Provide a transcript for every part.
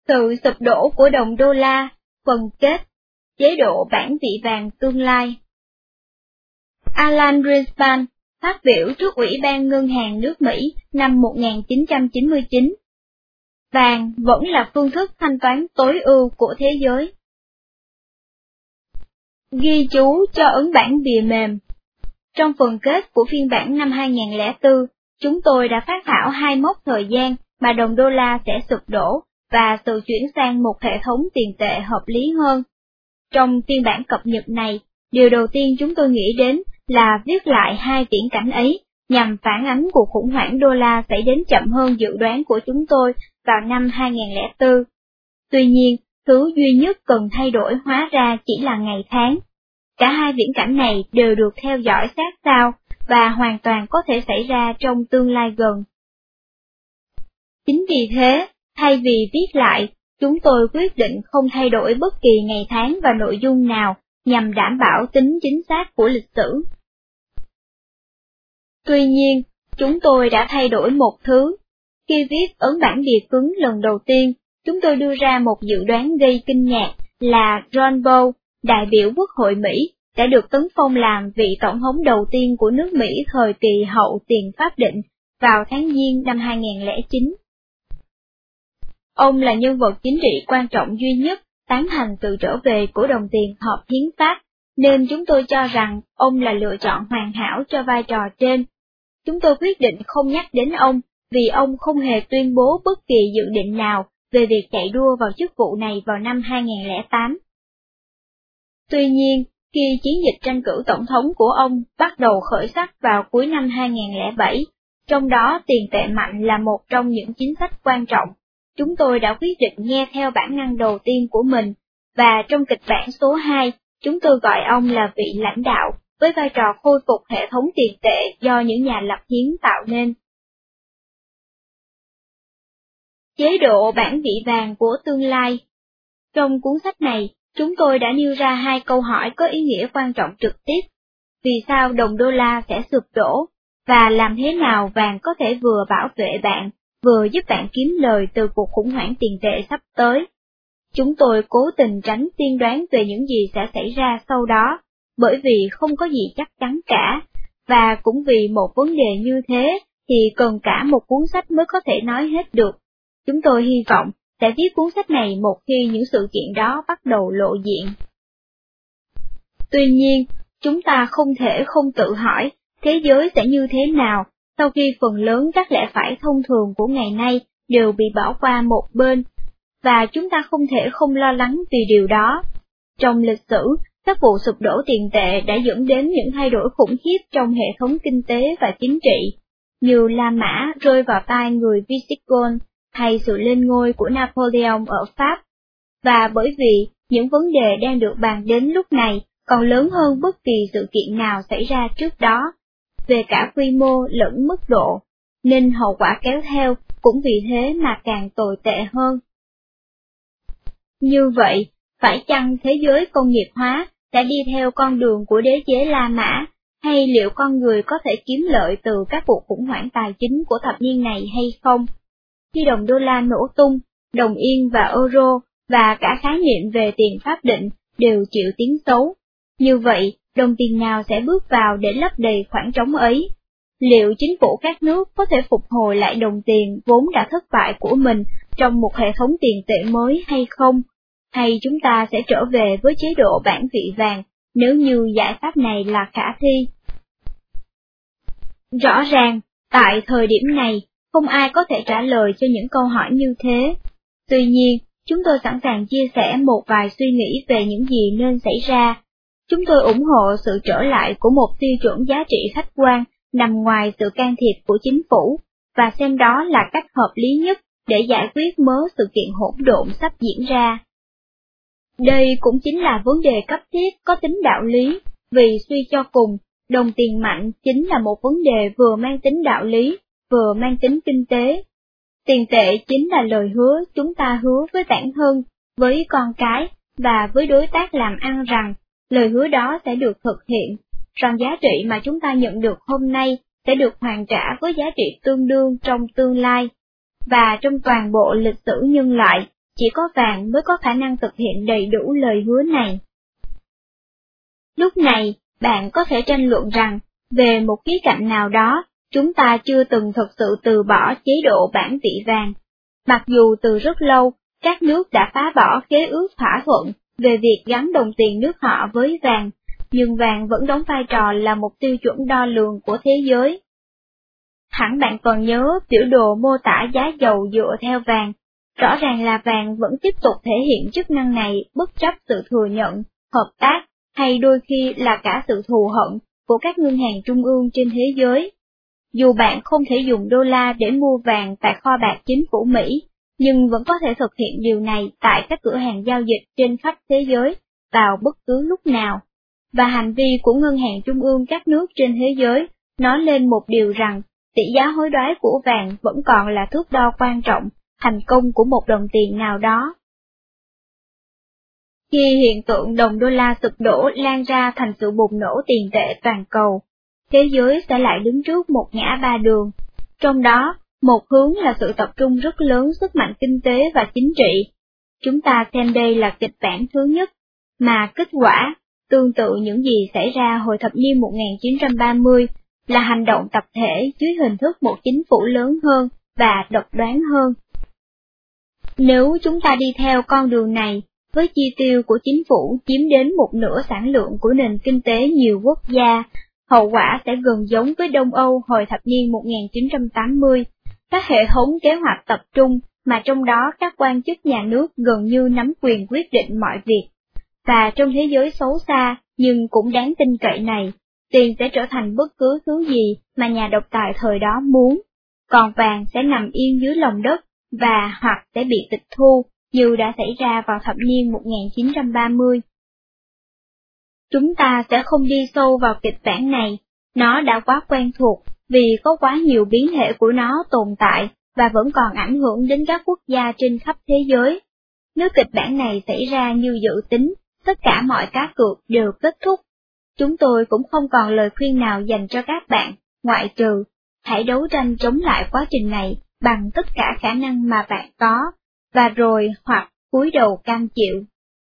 Sự sụp đổ của đồng đô la, phần kết, chế độ bản vị vàng tương lai. Alan Greenspan phát biểu trước Ủy ban Ngân hàng nước Mỹ năm 1999. Vàng vẫn là phương thức thanh toán tối ưu của thế giới. Ghi chú cho ấn bản bìa mềm. Trong phần kết của phiên bản năm 2004, chúng tôi đã phát thảo 2 mốc thời gian mà đồng đô la sẽ sụp đổ và sự chuyển sang một hệ thống tiền tệ hợp lý hơn. Trong phiên bản cập nhật này, điều đầu tiên chúng tôi nghĩ đến là viết lại 2 viễn cảnh ấy, nhằm phản ánh cuộc khủng hoảng đô la xảy đến chậm hơn dự đoán của chúng tôi vào năm 2004. Tuy nhiên, thứ duy nhất cần thay đổi hóa ra chỉ là ngày tháng. Cả 2 viễn cảnh này đều được theo dõi sát sao, và hoàn toàn có thể xảy ra trong tương lai gần. Chính vì thế, thay vì viết lại, chúng tôi quyết định không thay đổi bất kỳ ngày tháng và nội dung nào nhằm đảm bảo tính chính xác của lịch sử. Tuy nhiên, chúng tôi đã thay đổi một thứ. Khi viết ấn bản bìa cứng lần đầu tiên, chúng tôi đưa ra một dự đoán gây kinh ngạc là Ron Paul, đại biểu Quốc hội Mỹ, đã được tấn phong làm vị tổng thống đầu tiên của nước Mỹ thời kỳ hậu tiền pháp định vào tháng Giêng năm 2009. Ông là nhân vật chính trị quan trọng duy nhất tán thành sự trở về của đồng tiền hợp hiến pháp, nên chúng tôi cho rằng ông là lựa chọn hoàn hảo cho vai trò trên. Chúng tôi quyết định không nhắc đến ông, vì ông không hề tuyên bố bất kỳ dự định nào về việc chạy đua vào chức vụ này vào năm 2008. Tuy nhiên, khi chiến dịch tranh cử tổng thống của ông bắt đầu khởi sắc vào cuối năm 2007, trong đó tiền tệ mạnh là một trong những chính sách quan trọng, chúng tôi đã quyết định nghe theo bản năng đầu tiên của mình, và trong kịch bản số 2, chúng tôi gọi ông là vị lãnh đạo, với vai trò khôi phục hệ thống tiền tệ do những nhà lập hiến tạo nên. Chế độ bản vị vàng của tương lai. Trong cuốn sách này, chúng tôi đã nêu ra 2 câu hỏi có ý nghĩa quan trọng trực tiếp. Vì sao đồng đô la sẽ sụp đổ, và làm thế nào vàng có thể vừa bảo vệ bạn, vừa giúp bạn kiếm lời từ cuộc khủng hoảng tiền tệ sắp tới. Chúng tôi cố tình tránh tiên đoán về những gì sẽ xảy ra sau đó, bởi vì không có gì chắc chắn cả, và cũng vì một vấn đề như thế thì cần cả một cuốn sách mới có thể nói hết được. Chúng tôi hy vọng sẽ viết cuốn sách này một khi những sự kiện đó bắt đầu lộ diện. Tuy nhiên, chúng ta không thể không tự hỏi thế giới sẽ như thế nào sau khi phần lớn các lẽ phải thông thường của ngày nay đều bị bỏ qua một bên, và chúng ta không thể không lo lắng vì điều đó. Trong lịch sử, các vụ sụp đổ tiền tệ đã dẫn đến những thay đổi khủng khiếp trong hệ thống kinh tế và chính trị, như La Mã rơi vào tay người Visigoth, hay sự lên ngôi của Napoleon ở Pháp. Và bởi vì những vấn đề đang được bàn đến lúc này còn lớn hơn bất kỳ sự kiện nào xảy ra trước đó, về cả quy mô lẫn mức độ, nên hậu quả kéo theo cũng vì thế mà càng tồi tệ hơn. Như vậy, phải chăng thế giới công nghiệp hóa đã đi theo con đường của đế chế La Mã, hay liệu con người có thể kiếm lợi từ các cuộc khủng hoảng tài chính của thập niên này hay không? Khi đồng đô la nổ tung, đồng yên và euro, và cả khái niệm về tiền pháp định đều chịu tiếng xấu. Như vậy, đồng tiền nào sẽ bước vào để lấp đầy khoảng trống ấy? Liệu chính phủ các nước có thể phục hồi lại đồng tiền vốn đã thất bại của mình trong một hệ thống tiền tệ mới hay không? Hay chúng ta sẽ trở về với chế độ bản vị vàng nếu như giải pháp này là khả thi? Rõ ràng, tại thời điểm này, không ai có thể trả lời cho những câu hỏi như thế. Tuy nhiên, chúng tôi sẵn sàng chia sẻ một vài suy nghĩ về những gì nên xảy ra. Chúng tôi ủng hộ sự trở lại của một tiêu chuẩn giá trị khách quan nằm ngoài sự can thiệp của chính phủ, và xem đó là cách hợp lý nhất để giải quyết mớ sự kiện hỗn độn sắp diễn ra. Đây cũng chính là vấn đề cấp thiết có tính đạo lý, vì suy cho cùng, đồng tiền mạnh chính là một vấn đề vừa mang tính đạo lý, vừa mang tính kinh tế. Tiền tệ chính là lời hứa chúng ta hứa với bản thân, với con cái, và với đối tác làm ăn rằng, lời hứa đó sẽ được thực hiện, rằng giá trị mà chúng ta nhận được hôm nay sẽ được hoàn trả với giá trị tương đương trong tương lai. Và trong toàn bộ lịch sử nhân loại, chỉ có vàng mới có khả năng thực hiện đầy đủ lời hứa này. Lúc này, bạn có thể tranh luận rằng, về một khía cạnh nào đó, chúng ta chưa từng thực sự từ bỏ chế độ bản vị vàng. Mặc dù từ rất lâu, các nước đã phá bỏ khế ước thỏa thuận về việc gắn đồng tiền nước họ với vàng, nhưng vàng vẫn đóng vai trò là một tiêu chuẩn đo lường của thế giới. Hẳn bạn còn nhớ biểu đồ mô tả giá dầu dựa theo vàng, rõ ràng là vàng vẫn tiếp tục thể hiện chức năng này bất chấp sự thừa nhận, hợp tác, hay đôi khi là cả sự thù hận của các ngân hàng trung ương trên thế giới. Dù bạn không thể dùng đô la để mua vàng tại kho bạc chính phủ Mỹ, nhưng vẫn có thể thực hiện điều này tại các cửa hàng giao dịch trên khắp thế giới vào bất cứ lúc nào. Và hành vi của ngân hàng trung ương các nước trên thế giới nói lên một điều rằng tỷ giá hối đoái của vàng vẫn còn là thước đo quan trọng thành công của một đồng tiền nào đó. Khi hiện tượng đồng đô la sụp đổ lan ra thành sự bùng nổ tiền tệ toàn cầu, thế giới sẽ lại đứng trước một ngã ba đường. Trong đó, một hướng là sự tập trung rất lớn sức mạnh kinh tế và chính trị. Chúng ta xem đây là kịch bản thứ nhất, mà kết quả, tương tự những gì xảy ra hồi thập niên 1930, là hành động tập thể dưới hình thức một chính phủ lớn hơn và độc đoán hơn. Nếu chúng ta đi theo con đường này, với chi tiêu của chính phủ chiếm đến một nửa sản lượng của nền kinh tế nhiều quốc gia, hậu quả sẽ gần giống với Đông Âu hồi thập niên 1980, các hệ thống kế hoạch tập trung mà trong đó các quan chức nhà nước gần như nắm quyền quyết định mọi việc. Và trong thế giới xấu xa nhưng cũng đáng tin cậy này, tiền sẽ trở thành bất cứ thứ gì mà nhà độc tài thời đó muốn, còn vàng sẽ nằm yên dưới lòng đất và hoặc sẽ bị tịch thu, như đã xảy ra vào thập niên 1930. Chúng ta sẽ không đi sâu vào kịch bản này, nó đã quá quen thuộc, vì có quá nhiều biến thể của nó tồn tại và vẫn còn ảnh hưởng đến các quốc gia trên khắp thế giới. Nếu kịch bản này xảy ra như dự tính, tất cả mọi cá cược đều kết thúc. Chúng tôi cũng không còn lời khuyên nào dành cho các bạn, ngoại trừ, hãy đấu tranh chống lại quá trình này bằng tất cả khả năng mà bạn có, và rồi hoặc cúi đầu cam chịu.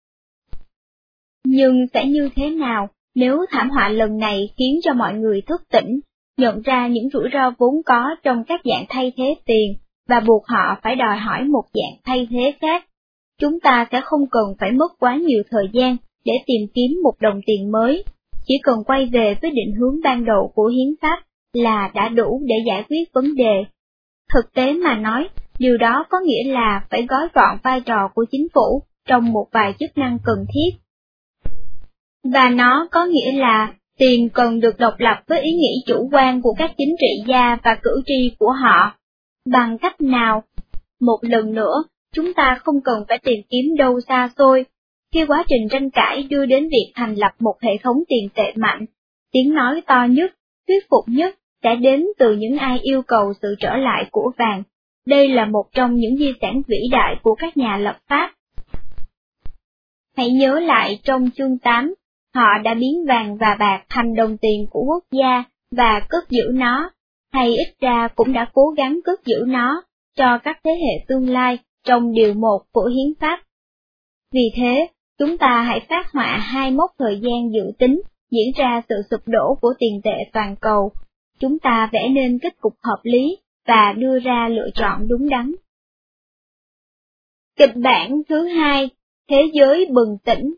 Nhưng sẽ như thế nào nếu thảm họa lần này khiến cho mọi người thức tỉnh, nhận ra những rủi ro vốn có trong các dạng thay thế tiền, và buộc họ phải đòi hỏi một dạng thay thế khác? Chúng ta sẽ không cần phải mất quá nhiều thời gian để tìm kiếm một đồng tiền mới, chỉ cần quay về với định hướng ban đầu của hiến pháp là đã đủ để giải quyết vấn đề. Thực tế mà nói, điều đó có nghĩa là phải gói gọn vai trò của chính phủ trong một vài chức năng cần thiết. Và nó có nghĩa là tiền cần được độc lập với ý nghĩ chủ quan của các chính trị gia và cử tri của họ. Bằng cách nào? Một lần nữa, chúng ta không cần phải tìm kiếm đâu xa xôi. Khi quá trình tranh cãi đưa đến việc thành lập một hệ thống tiền tệ mạnh, tiếng nói to nhất, thuyết phục nhất sẽ đến từ những ai yêu cầu sự trở lại của vàng. Đây là một trong những di sản vĩ đại của các nhà lập pháp. Hãy nhớ lại trong chương 8, họ đã biến vàng và bạc thành đồng tiền của quốc gia và cất giữ nó, hay ít ra cũng đã cố gắng cất giữ nó cho các thế hệ tương lai trong điều 1 của hiến pháp. Vì thế, chúng ta hãy phác họa hai mốc thời gian dự tính diễn ra sự sụp đổ của tiền tệ toàn cầu. Chúng ta vẽ nên kết cục hợp lý và đưa ra lựa chọn đúng đắn. Kịch bản thứ 2, thế giới bừng tỉnh.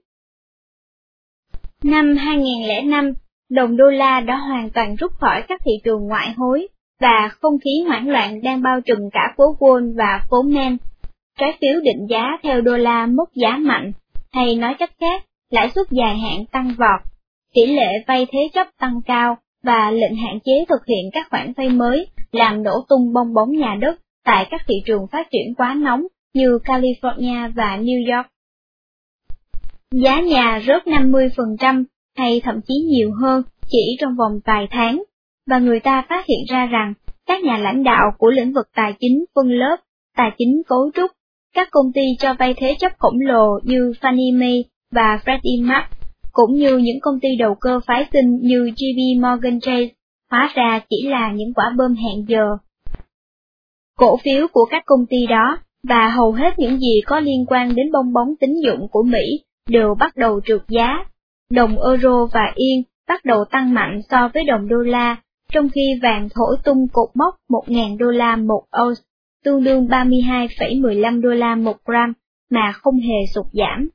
Năm 2005, đồng đô la đã hoàn toàn rút khỏi các thị trường ngoại hối, và không khí hoảng loạn đang bao trùm cả phố Wall và phố Main. Trái phiếu định giá theo đô la mất giá mạnh, hay nói cách khác, lãi suất dài hạn tăng vọt, tỷ lệ vay thế chấp tăng cao, và lệnh hạn chế thực hiện các khoản vay mới làm nổ tung bong bóng nhà đất tại các thị trường phát triển quá nóng như California và New York. Giá nhà rớt 50% hay thậm chí nhiều hơn chỉ trong vòng vài tháng, và người ta phát hiện ra rằng các nhà lãnh đạo của lĩnh vực tài chính phân lớp, tài chính cấu trúc, các công ty cho vay thế chấp khổng lồ như Fannie Mae và Freddie Mac, cũng như những công ty đầu cơ phái sinh như JP Morgan Chase, hóa ra chỉ là những quả bom hẹn giờ. Cổ phiếu của các công ty đó và hầu hết những gì có liên quan đến bong bóng tín dụng của Mỹ đều bắt đầu trượt giá. Đồng euro và yên bắt đầu tăng mạnh so với đồng đô la, trong khi vàng thổi tung cột mốc 1.000 đô la một ounce, tương đương 32,15 đô la một gram, mà không hề sụt giảm.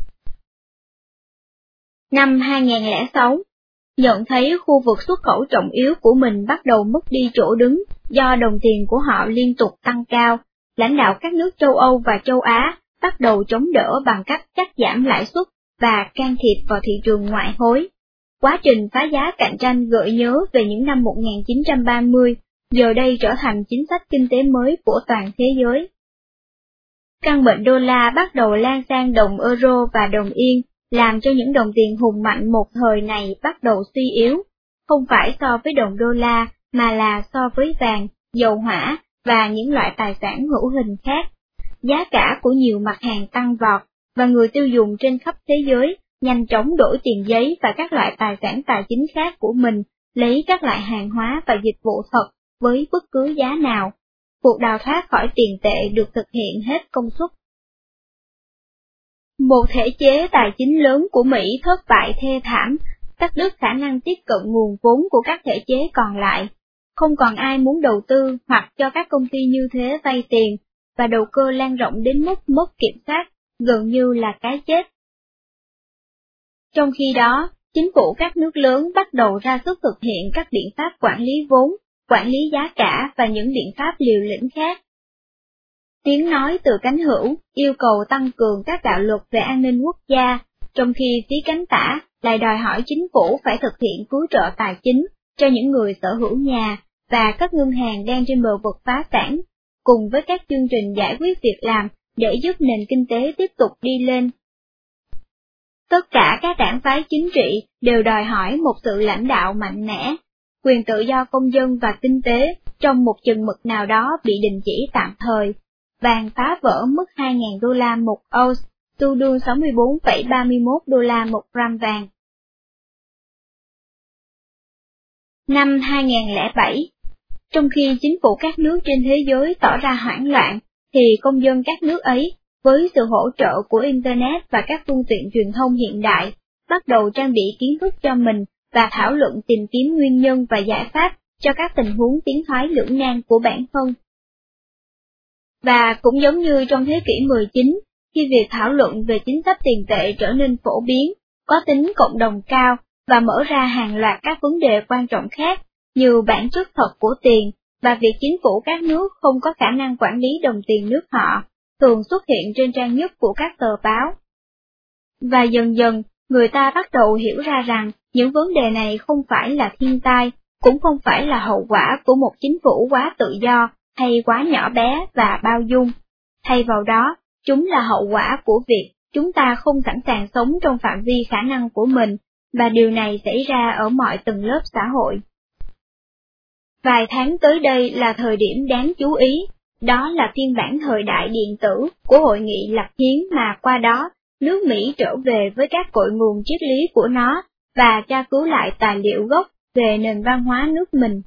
Năm 2006, nhận thấy khu vực xuất khẩu trọng yếu của mình bắt đầu mất đi chỗ đứng do đồng tiền của họ liên tục tăng cao, lãnh đạo các nước châu Âu và châu Á bắt đầu chống đỡ bằng cách cắt giảm lãi suất và can thiệp vào thị trường ngoại hối. Quá trình phá giá cạnh tranh gợi nhớ về những năm 1930, giờ đây trở thành chính sách kinh tế mới của toàn thế giới. Căn bệnh đô la bắt đầu lan sang đồng euro và đồng yên, làm cho những đồng tiền hùng mạnh một thời này bắt đầu suy yếu, không phải so với đồng đô la, mà là so với vàng, dầu hỏa và những loại tài sản hữu hình khác. Giá cả của nhiều mặt hàng tăng vọt, và người tiêu dùng trên khắp thế giới nhanh chóng đổi tiền giấy và các loại tài sản tài chính khác của mình, lấy các loại hàng hóa và dịch vụ thật với bất cứ giá nào. Cuộc đào thoát khỏi tiền tệ được thực hiện hết công suất. Một thể chế tài chính lớn của Mỹ thất bại thê thảm, cắt đứt khả năng tiếp cận nguồn vốn của các thể chế còn lại. Không còn ai muốn đầu tư hoặc cho các công ty như thế vay tiền, và đầu cơ lan rộng đến mức mất kiểm soát, gần như là cái chết. Trong khi đó, chính phủ các nước lớn bắt đầu ra sức thực hiện các biện pháp quản lý vốn, quản lý giá cả và những biện pháp liều lĩnh khác. Tiếng nói từ cánh hữu yêu cầu tăng cường các đạo luật về an ninh quốc gia, trong khi phía cánh tả lại đòi hỏi chính phủ phải thực hiện cứu trợ tài chính cho những người sở hữu nhà và các ngân hàng đang trên bờ vực phá sản, cùng với các chương trình giải quyết việc làm để giúp nền kinh tế tiếp tục đi lên. Tất cả các đảng phái chính trị đều đòi hỏi một sự lãnh đạo mạnh mẽ, quyền tự do công dân và kinh tế trong một chừng mực nào đó bị đình chỉ tạm thời. Vàng phá vỡ mức 2.000 đô la một ounce, tương đương 64,31 đô la một gram vàng. Năm 2007, trong khi chính phủ các nước trên thế giới tỏ ra hoảng loạn, thì công dân các nước ấy, với sự hỗ trợ của Internet và các phương tiện truyền thông hiện đại, bắt đầu trang bị kiến thức cho mình và thảo luận tìm kiếm nguyên nhân và giải pháp cho các tình huống tiến thoái lưỡng nan của bản thân. Và cũng giống như trong thế kỷ 19, khi việc thảo luận về chính sách tiền tệ trở nên phổ biến, có tính cộng đồng cao và mở ra hàng loạt các vấn đề quan trọng khác, như bản chất thật của tiền, và việc chính phủ các nước không có khả năng quản lý đồng tiền nước họ, thường xuất hiện trên trang nhất của các tờ báo. Và dần dần, người ta bắt đầu hiểu ra rằng những vấn đề này không phải là thiên tai, cũng không phải là hậu quả của một chính phủ quá tự do hay quá nhỏ bé và bao dung. Thay vào đó, chúng là hậu quả của việc chúng ta không sẵn sàng sống trong phạm vi khả năng của mình, và điều này xảy ra ở mọi tầng lớp xã hội. Vài tháng tới đây là thời điểm đáng chú ý, đó là phiên bản thời đại điện tử của Hội nghị lập hiến mà qua đó, nước Mỹ trở về với các cội nguồn triết lý của nó và tra cứu lại tài liệu gốc về nền văn hóa nước mình.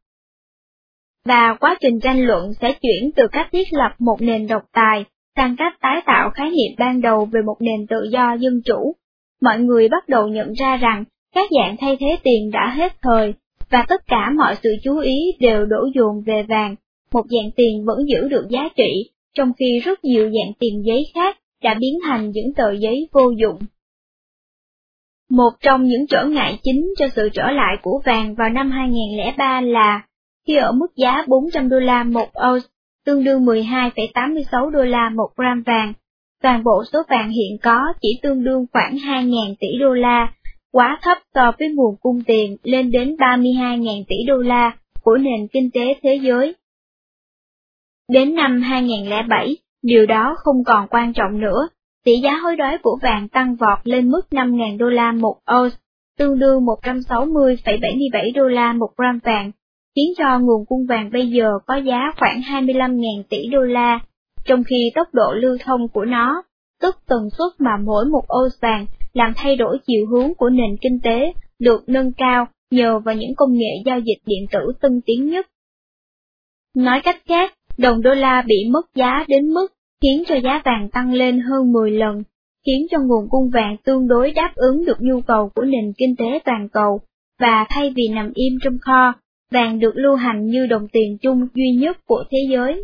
Và quá trình tranh luận sẽ chuyển từ cách thiết lập một nền độc tài sang cách tái tạo khái niệm ban đầu về một nền tự do dân chủ. Mọi người bắt đầu nhận ra rằng các dạng thay thế tiền đã hết thời, và tất cả mọi sự chú ý đều đổ dồn về vàng, một dạng tiền vẫn giữ được giá trị, trong khi rất nhiều dạng tiền giấy khác đã biến thành những tờ giấy vô dụng. Một trong những trở ngại chính cho sự trở lại của vàng vào năm 2003 là, khi ở mức giá 400 đô la một ounce, tương đương 12,86 đô la một gram vàng, toàn bộ số vàng hiện có chỉ tương đương khoảng 2.000 tỷ đô la, quá thấp so với nguồn cung tiền lên đến 32.000 tỷ đô la của nền kinh tế thế giới. Đến năm 2007, điều đó không còn quan trọng nữa, tỷ giá hối đoái của vàng tăng vọt lên mức 5.000 đô la một ounce, tương đương 160,77 đô la một gram vàng, khiến cho nguồn cung vàng bây giờ có giá khoảng 25.000 tỷ đô la, trong khi tốc độ lưu thông của nó, tức tần suất mà mỗi một ounce vàng làm thay đổi chiều hướng của nền kinh tế, được nâng cao nhờ vào những công nghệ giao dịch điện tử tân tiến nhất. Nói cách khác, đồng đô la bị mất giá đến mức khiến cho giá vàng tăng lên hơn 10 lần, khiến cho nguồn cung vàng tương đối đáp ứng được nhu cầu của nền kinh tế toàn cầu, và thay vì nằm im trong kho, vàng được lưu hành như đồng tiền chung duy nhất của thế giới.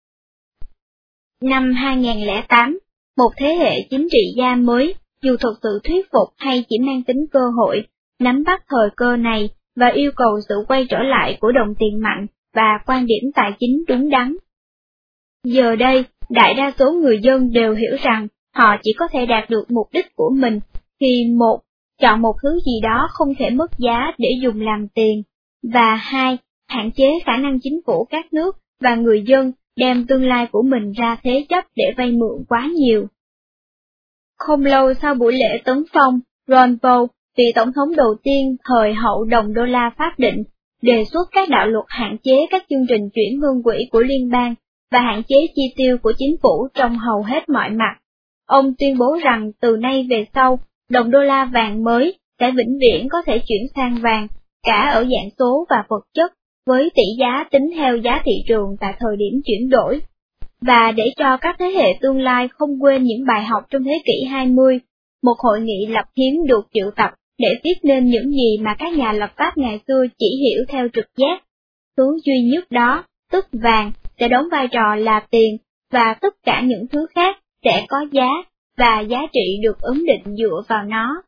Năm 2008, một thế hệ chính trị gia mới, dù thực sự thuyết phục hay chỉ mang tính cơ hội, nắm bắt thời cơ này và yêu cầu sự quay trở lại của đồng tiền mạnh và quan điểm tài chính đúng đắn. Giờ đây, đại đa số người dân đều hiểu rằng họ chỉ có thể đạt được mục đích của mình khi một, chọn một thứ gì đó không thể mất giá để dùng làm tiền, và hai, hạn chế khả năng chính phủ các nước và người dân đem tương lai của mình ra thế chấp để vay mượn quá nhiều. Không lâu sau buổi lễ tấn phong, Ron Paul, vị tổng thống đầu tiên thời hậu đồng đô la pháp định, đề xuất các đạo luật hạn chế các chương trình chuyển ngân quỹ của liên bang và hạn chế chi tiêu của chính phủ trong hầu hết mọi mặt. Ông tuyên bố rằng từ nay về sau, đồng đô la vàng mới sẽ vĩnh viễn có thể chuyển sang vàng, cả ở dạng số và vật chất, với tỷ giá tính theo giá thị trường tại thời điểm chuyển đổi. Và để cho các thế hệ tương lai không quên những bài học trong thế kỷ 20, một hội nghị lập hiến được triệu tập để viết nên những gì mà các nhà lập pháp ngày xưa chỉ hiểu theo trực giác. Thứ duy nhất đó, tức vàng, sẽ đóng vai trò là tiền, và tất cả những thứ khác sẽ có giá, và giá trị được ấn định dựa vào nó.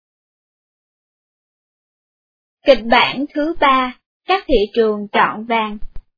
Kịch bản thứ 3, các thị trường chọn vàng.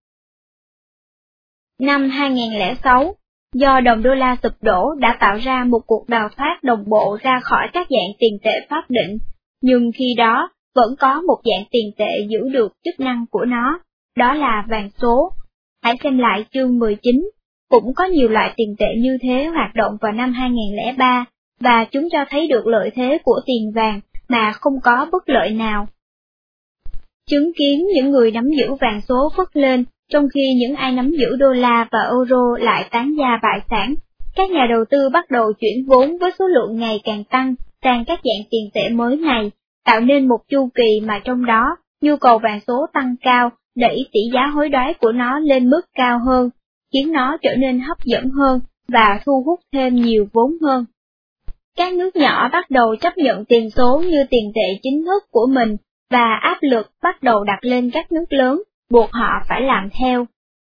Năm 2006, do đồng đô la sụp đổ đã tạo ra một cuộc đào thoát đồng bộ ra khỏi các dạng tiền tệ pháp định, nhưng khi đó vẫn có một dạng tiền tệ giữ được chức năng của nó, đó là vàng số. Hãy xem lại chương 19, cũng có nhiều loại tiền tệ như thế hoạt động vào năm 2003, và chúng cho thấy được lợi thế của tiền vàng mà không có bất lợi nào. Chứng kiến những người nắm giữ vàng số phất lên, trong khi những ai nắm giữ đô la và euro lại tán gia bại sản, các nhà đầu tư bắt đầu chuyển vốn với số lượng ngày càng tăng sang các dạng tiền tệ mới này, tạo nên một chu kỳ mà trong đó, nhu cầu vàng số tăng cao, đẩy tỷ giá hối đoái của nó lên mức cao hơn, khiến nó trở nên hấp dẫn hơn và thu hút thêm nhiều vốn hơn. Các nước nhỏ bắt đầu chấp nhận tiền số như tiền tệ chính thức của mình, và áp lực bắt đầu đặt lên các nước lớn, buộc họ phải làm theo.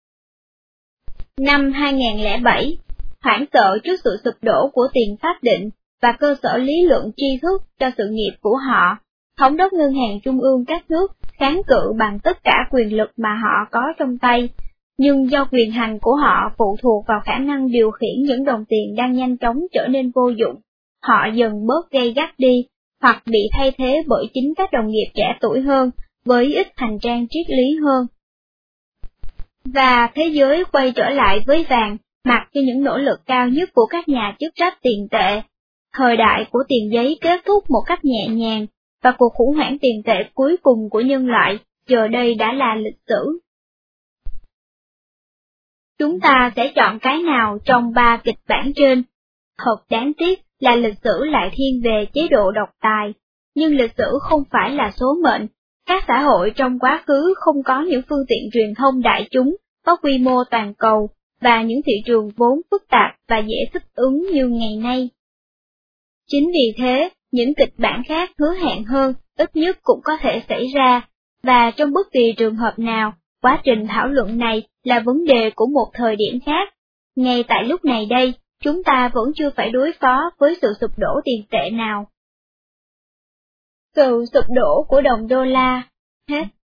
Năm 2007, hoảng sợ trước sự sụp đổ của tiền pháp định và cơ sở lý luận tri thức cho sự nghiệp của họ, thống đốc ngân hàng trung ương các nước kháng cự bằng tất cả quyền lực mà họ có trong tay, nhưng do quyền hành của họ phụ thuộc vào khả năng điều khiển những đồng tiền đang nhanh chóng trở nên vô dụng, họ dần bớt gay gắt đi, hoặc bị thay thế bởi chính các đồng nghiệp trẻ tuổi hơn, với ít hành trang triết lý hơn. Và thế giới quay trở lại với vàng, mặc cho những nỗ lực cao nhất của các nhà chức trách tiền tệ. Thời đại của tiền giấy kết thúc một cách nhẹ nhàng, và cuộc khủng hoảng tiền tệ cuối cùng của nhân loại giờ đây đã là lịch sử. Chúng ta sẽ chọn cái nào trong 3 kịch bản trên? Thật đáng tiếc là lịch sử lại thiên về chế độ độc tài, nhưng lịch sử không phải là số mệnh. Các xã hội trong quá khứ không có những phương tiện truyền thông đại chúng có quy mô toàn cầu, và những thị trường vốn phức tạp và dễ thích ứng như ngày nay. Chính vì thế, những kịch bản khác hứa hẹn hơn, ít nhất cũng có thể xảy ra, và trong bất kỳ trường hợp nào, quá trình thảo luận này là vấn đề của một thời điểm khác. Ngay tại lúc này đây, chúng ta vẫn chưa phải đối phó với sự sụp đổ tiền tệ nào. Sự sụp đổ của đồng đô la. Hết.